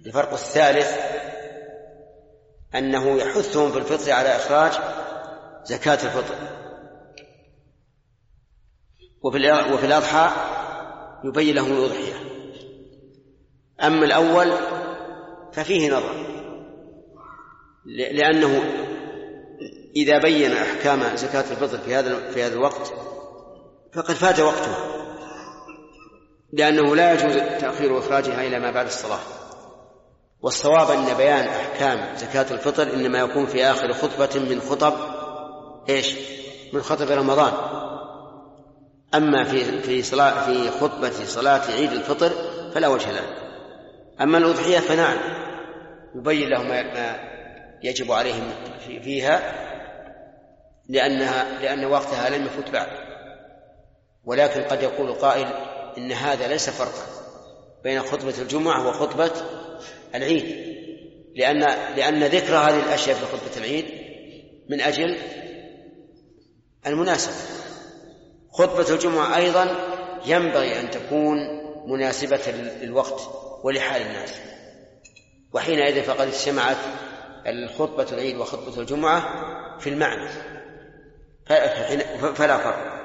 الفرق الثالث أنه يحثهم في الفطر على إخراج زكاة الفطر، وفي الأضحى يبين لهم الأضحية. أما الأول ففيه نظر، لأنه إذا بين أحكام زكاة الفطر في هذا الوقت فقد فات وقته، لأنه لا يجوز تأخير إخراجها إلى ما بعد الصلاة. والصواب أن بيان أحكام زكاة الفطر إنما يكون في آخر خطبة من خطب رمضان. أما في خطبة صلاة عيد الفطر فلا وجه له. أما الأضحية فنعم يبين لهم ما يجب عليهم فيها، لأن وقتها لم يفوت بعد. ولكن قد يقول قائل إن هذا ليس فرقا بين خطبة الجمعة وخطبة العيد، لأن ذكر هذه الأشياء في خطبة العيد من أجل المناسبة. خطبة الجمعة أيضا ينبغي أن تكون مناسبة للوقت ولحال الناس، وحينئذ فقد اجتمعت الخطبة العيد وخطبة الجمعة في المعنى، فلا فرق.